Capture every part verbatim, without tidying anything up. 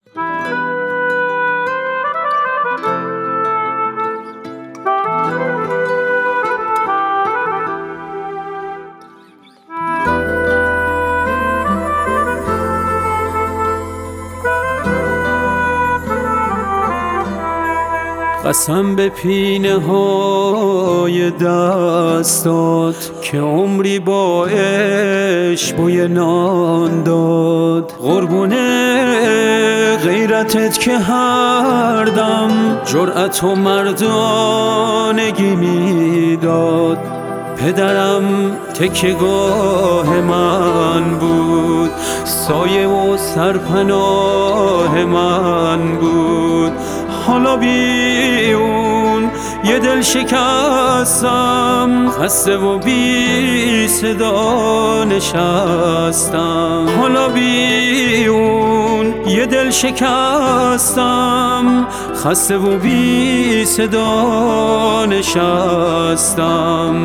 قسم به پینه های دستات که عمری با عشق بوی نان داد. قربونه غیرتت که هر دم جرأت و مردانگی میداد. پدرم تکیه‌گاه من بود، سایه و سرپناه من بود. حالا بی اون یه دل شکستم، خسته و بی صدا نشستم. حالا بی اون یه دل شکستم، خسته و بی صدا نشستم.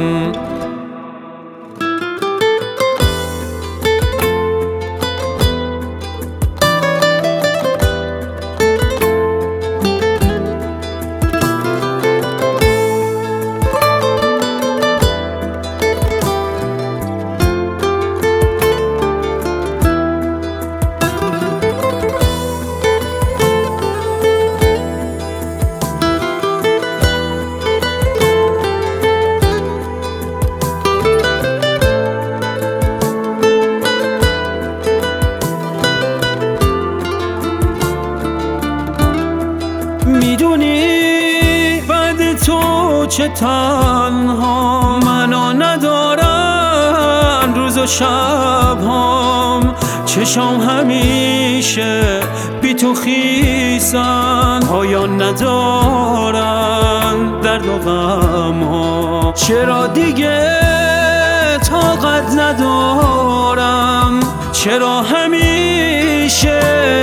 میدونی بعد تو چه تنها منو ندارن روز و شب هم، چشام همیشه بی تو خیسن، پایان ندارن درد و غم ها. چرا دیگه طاقت ندارم، چرا همیشه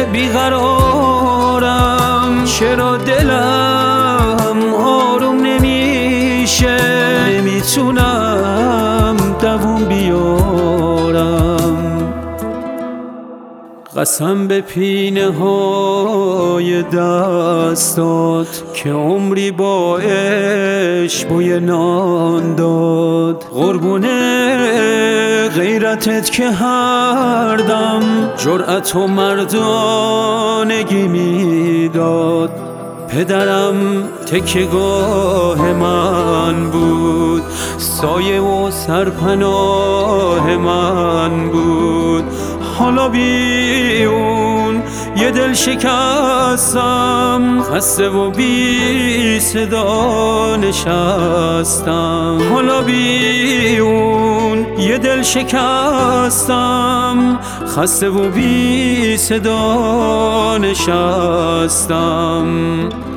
بیقرارم، چرا دلم آروم نمیشه، نمیتونم دووم بیارم. قسم به پینه های دستات که عمری با عشق بوی نان داد. قربونه غیرتت که هر دم جرأت و مردانگی میداد. پدرم تکیه‌گاه من بود، سایه و سرپناه من بود. حالا بی اون یه دل شکستم، خسته و بی صدا نشستم. حالا بی اون یه دل شکستم، خسته و بی صدا نشستم.